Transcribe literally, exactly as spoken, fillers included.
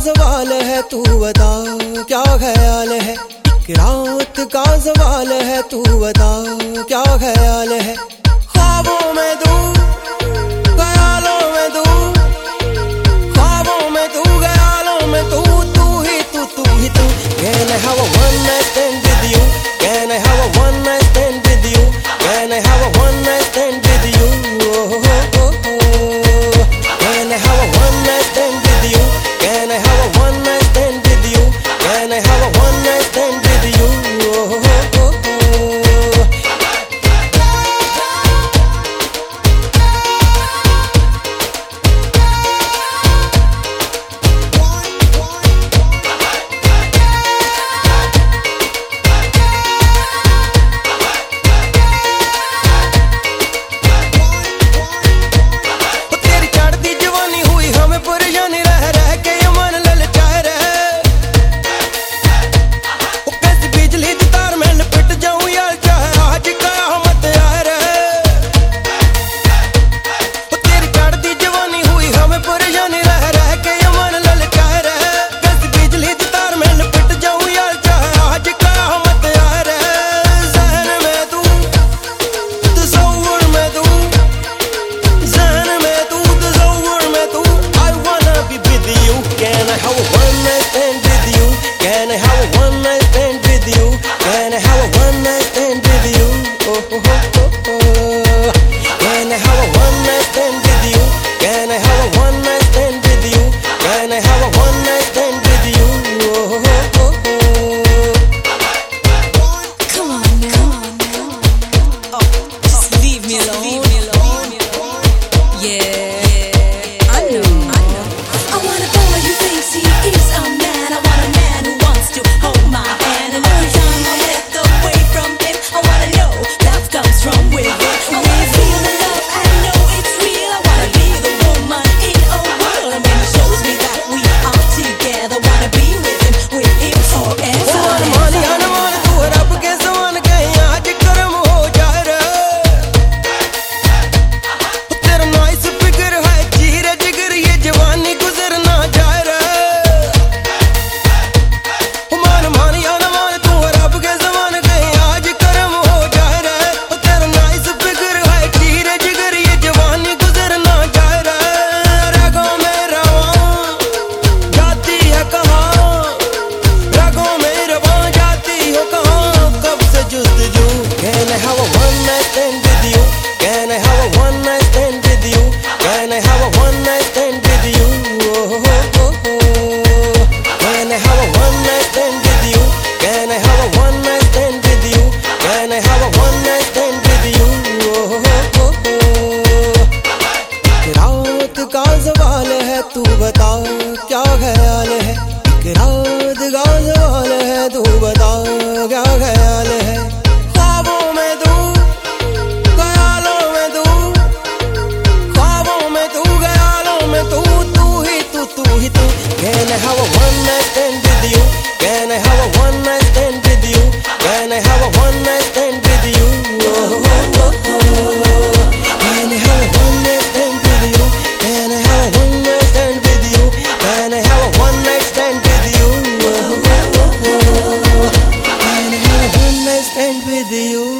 सवाल है तू बता क्या ख्याल है। एक रात का सवाल है तू बता क्या ख्याल है। ख्वाबों में तू ख्यालों में तू ख्वाबों में तू ख्यालों में तू तू ही तू तू ही तू। Can I have a one night stand with you? Can I have a one night stand with you? Can I have a one night stand with you? Oh, oh, oh, oh. Can I have a one night stand with you? Can I have a one night stand with you? Can I have a one night stand with you? Oh, oh, oh, oh. परेशानी रह रह के ये मन ललचाए रहे। ओ कैसी बिजली की तार में लिपट जाऊं यार चाहे आज कयामत आए रहे। ओ तेरी चढ़ती जवानी हुई हमें परेशानी रह रह के ये मन ललचाए रहे। कैसी बिजली की तार में लिपट जाऊं यार चाहे आज कयामत आए रहे। ज़हन में तू तसव्वुर में तू ज़हन में तू तसव्वुर में तू Can I have a one night stand with you? Can I have a one night stand with you? Can I have a one night stand with you? Oh, oh, oh, oh, oh. Can I have a one night stand with you? Can I have a one night stand with you? Can I have a one night stand with you? Oh, oh, oh, oh. Come on now, come on now. Oh, just leave me alone. Leave me alone. Yeah, I know. I know. I want a boy who thinks he is a man. I want a man who wants to hold my hand. And every time I walk away from him, I wanna know love comes from within. I wanna feel the love, I know it's real. I wanna be the woman in a world. And when he shows me that we are together, wanna be with him, with him forever. Can I have a one night stand with you? Can I have a one night stand with you? Can I have a one night stand with you? Oh, oh, oh, oh. Can I have a one night stand with you? Can I have a one night stand with you? Can I have a one night stand with you? Oh, oh, oh, oh. रात का सवाल है तू बता क्या ख्याल है। एक रात का सवाल है तू बता क्या ख्याल है। ख्वाबों में तू ख्यालों में तू ख्वाबों में तू ख्यालों में तू तू ही तू तू ही तू। Can I have a one night stand with you? Can I have a one night stand with you? Can I have a one night stand with you? Oh, oh, oh, oh. Can I have a one night stand with you? Can I have a one night stand with you? Can I have a one night stand with you? Oh, oh, oh, oh. Can I have a one night stand with you?